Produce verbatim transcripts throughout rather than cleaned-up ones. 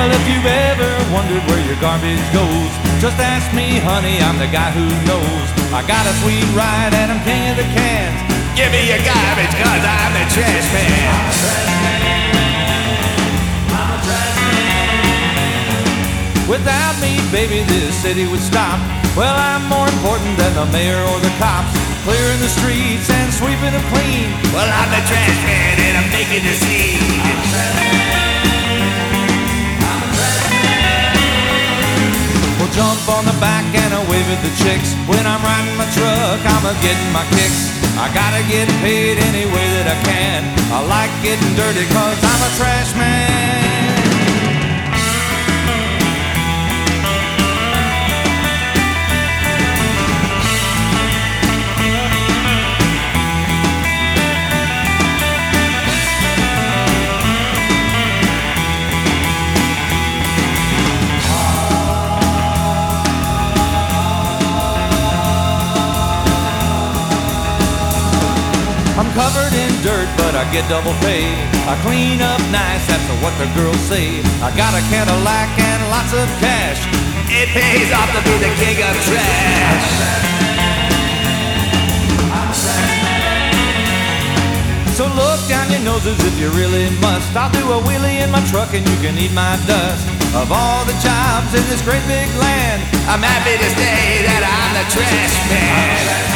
Well, if you've ever wondered where your garbage goes, just ask me, honey, I'm the guy who knows. I got a sweet ride and I'm king of the cans. Give me your garbage, cause I'm the trash man. I'm a trash man. I'm a trash man. Without me, baby, this city would stop. Well, I'm more important than the mayor or the cops. Clearing the streets and sweeping them clean. Well, I'm the trash man and I'm making the scene. I'm a trash man. I'm a trash man. Well, jump on the back and I wave at the chicks. When I'm riding my truck, I'm a getting my kicks. I gotta get paid any way that I can. I like getting dirty cause I'm a trash man. I'm covered in dirt, but I get double pay. I clean up nice, that's what the girls say. I got a Cadillac and lots of cash. It pays off to be the king of trash. So look down your noses if you really must. I'll do a wheelie in my truck and you can eat my dust. Of all the jobs in this great big land, I'm happy to say that I'm the trash man.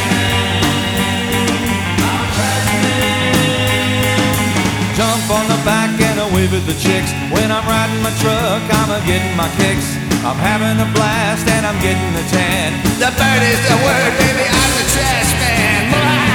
Jump on the back and I wave at the chicks. When I'm riding my truck, I'm a getting my kicks. I'm having a blast and I'm getting a tan. The bird is the word, baby, I'm the trash man.